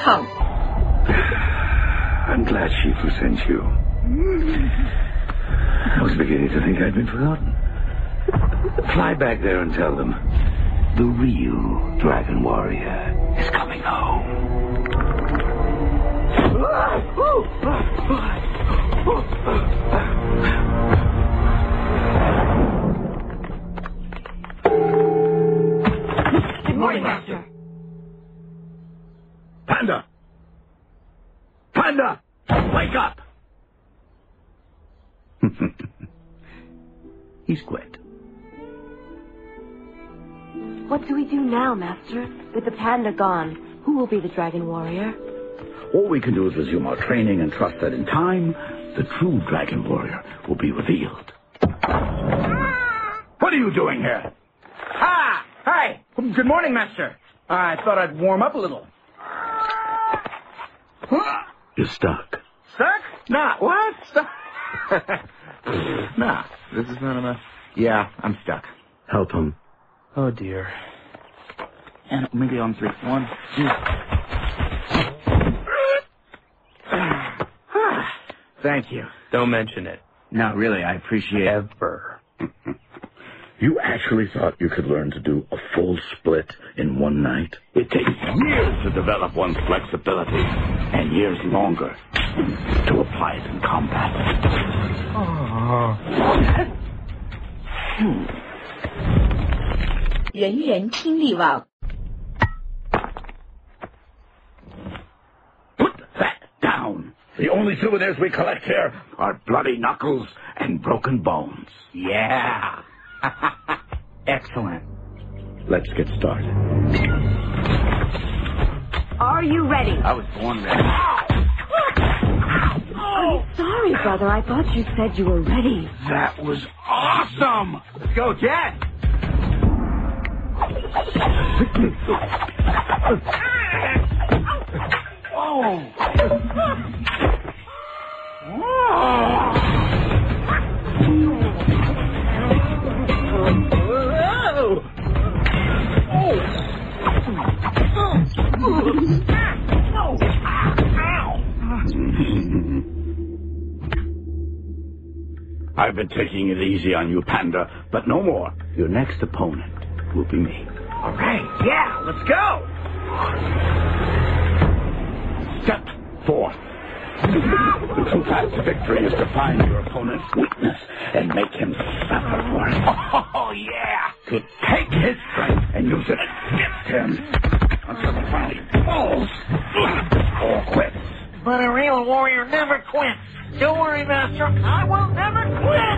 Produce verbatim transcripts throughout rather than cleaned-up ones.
tongue. I'm glad Shifu sent you. I was beginning to think I'd been forgotten. Fly back there and tell them the real Dragon Warrior is coming home. Good morning, Master. Panda! Panda! Wake up! He's quit. What do we do now, Master? With the panda gone, who will be the Dragon Warrior? All we can do is resume our training and trust that in time, the true Dragon Warrior will be revealed. What are you doing here? Ah! Hi! Good morning, Master. I thought I'd warm up a little. You're stuck. Stuck? Nah, what? Stuck? Nah, this is not enough. Yeah, I'm stuck. Help him. Oh, dear. And maybe on three. One, two. Thank you. Don't mention it. No, really, I appreciate it. Ever. You actually thought you could learn to do a full split in one night? It takes years to develop one's flexibility, and years longer to apply it in combat. Oh. 人人听力网。 Put that down. The only souvenirs we collect here are bloody knuckles and broken bones. Yeah. Excellent. Let's get started. Are you ready? I was born ready. I'm sorry, brother. I thought you said you were ready. That was awesome! Let's go, Jet. Oh! I've been taking it easy on you, Panda, but no more. Your next opponent will be me. All right, yeah, let's go. Step forth. The true path to victory is to find your opponent's weakness and make him suffer for it. Oh, yeah. To take his strength and use it against him until he finally falls or quits. But a real warrior never quits. Don't worry, Master. I will never quit.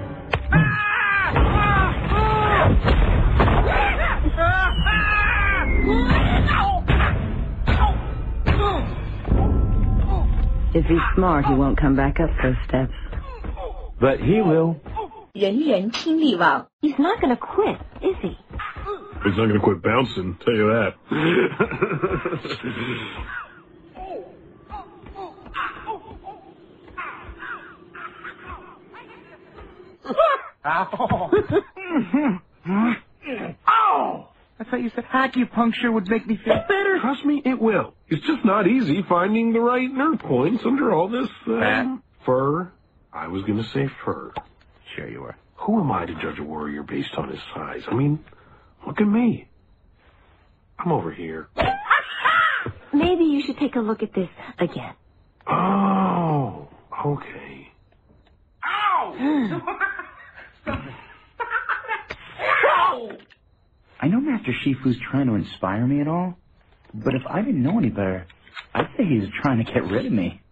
If he's smart, he won't come back up those steps. But he will. 人人听力网。 He's not going to quit, is he? He's not going to quit bouncing, tell you that. Ow. Ow! I thought you said acupuncture would make me feel better. Trust me, it will. It's just not easy finding the right nerve points under all this uh, fur. I was going to say fur. Sure you were. Who am I to judge a warrior based on his size? I mean, look at me. I'm over here. Maybe you should take a look at this again. Oh, okay. Ow! I know Master Shifu's trying to inspire me and all, but if I didn't know any better, I'd say he was trying to get rid of me.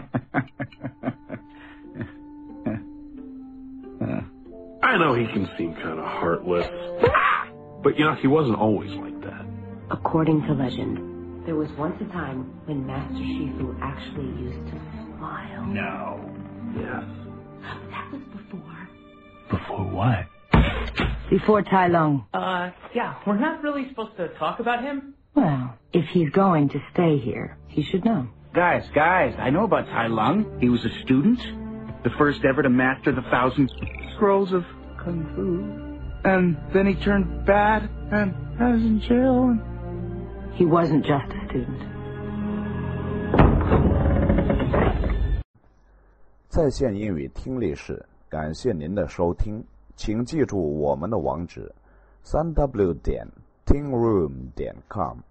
I know he can seem kind of heartless, but you know, he wasn't always like that. According to legend, there was once a time when Master Shifu actually used to smile. No. Yes. That was before. Before what? Before Tai Lung. Uh, yeah, we're not really supposed to talk about him. Well, if he's going to stay here, he should know. Guys, guys, I know about Tai Lung. He was a student, the first ever to master the thousand scrolls of Kung Fu. And then he turned bad and I was in jail. He wasn't just a student. 在线英语听力室，感谢您的收听，请记住我们的网址：三 w 点 听 room 点 com。